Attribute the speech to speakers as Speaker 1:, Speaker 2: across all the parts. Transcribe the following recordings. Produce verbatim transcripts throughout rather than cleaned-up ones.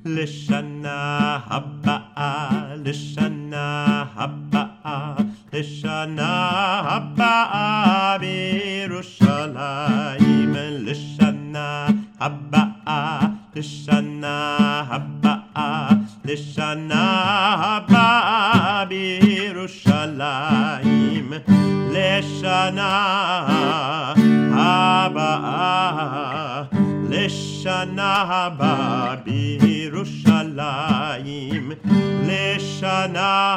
Speaker 1: לשנה הבאה, לשנה הבאה, לשנה הבאה בירושלים, לשנה הבאה, לשנה הבאה, לשנה הבאה בירושלים, לשנה הבאה, לשנה הבאה בירושלים, לשנה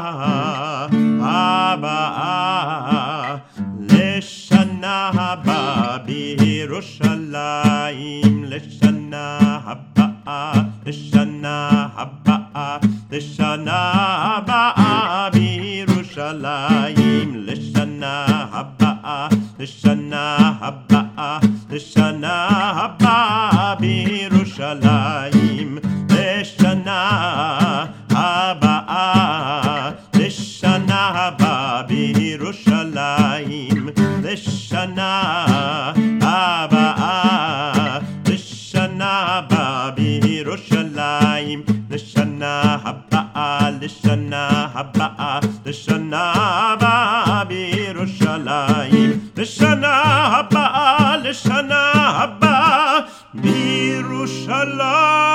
Speaker 1: הבאה, לשנה הבאה בירושלים, לשנה הבאה, לשנה הבאה, לשנה הבאה בירושלים, לשנה הבאה, לשנה הבאה, לשנה הבאה בירושלים, לשנה הבאה, לשנה הבאה בירושלים, לשנה הבאה, לשנה הבאה בירושלים, לשנה הבאה, לשנה הבאה, לשנה הבאה בירושלים, לשנה הבאה, לשנה הבאה בירושלים.